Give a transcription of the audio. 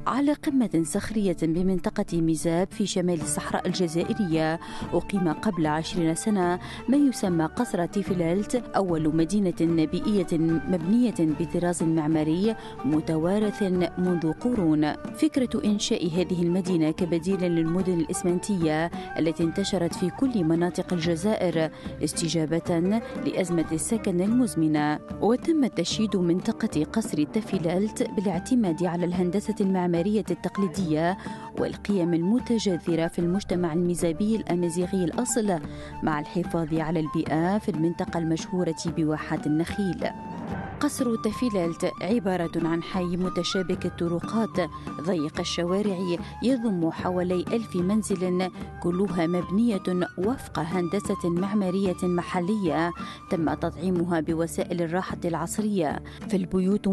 على قمة صخرية بمنطقة ميزاب في شمال الصحراء الجزائرية أقيم قبل 20 سنة ما يسمى قصر تيفلالت، أول مدينة بيئية مبنية بطراز معماري متوارث منذ قرون. فكرة إنشاء هذه المدينة كبديل للمدن الإسمنتية التي انتشرت في كل مناطق الجزائر استجابة لأزمة السكن المزمنة، وتم تشييد منطقة قصر تيفلالت بالاعتماد على الهندسة المعمارية التقليدية والقيم المتجذرة في المجتمع الميزابي الأمازيغي الأصل، مع الحفاظ على البيئة في المنطقة المشهورة بواحات النخيل. قصر تيفلالت عبارة عن حي متشابك الطرقات ضيق الشوارع يضم حوالي 1000 منزل كلها مبنية وفق هندسة معمارية محلية تم تطعيمها بوسائل الراحة العصرية، فالبيوت